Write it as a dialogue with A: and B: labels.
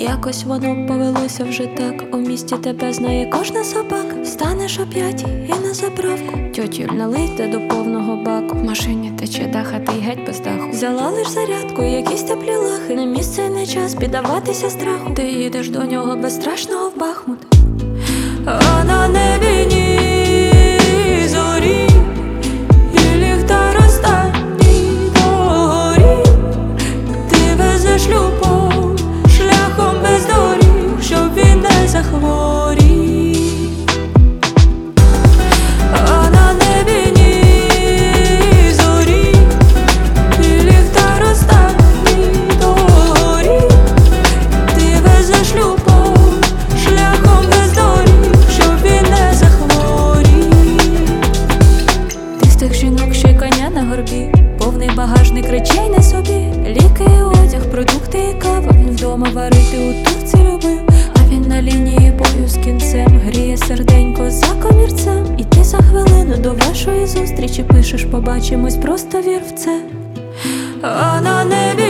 A: Якось воно повелося вже так. У місті тебе знає кожна собака. Станеш о 5 і на заправку. Тьотюль, налийте до повного баку. В машині тече дах, а ти й геть без даху. Взяла лиш зарядку, якісь теплі лахи. Не місце, не час піддаватися страху. Ти їдеш до нього безстрашного в Бахмут. А на небі ні зорі, і ліхтар останній догорі. Ти везеш любов шляхом без доріг, щоб він не захворів. А на небі ні зорі, і ліхтар останній догорі. Ти везеш любов шляхом без доріг, щоб він не захворів. Ти з тих жінок, що й коня на горбі, повний багажник речей на собі. Ліки і одяг, продукти і кава. Він вдома варити у турці любив. А він на лінії бою з кінцем гріє серденько за комірцем. І ти за хвилину до вашої зустрічі пишеш: побачимось, просто вір в це. А на небі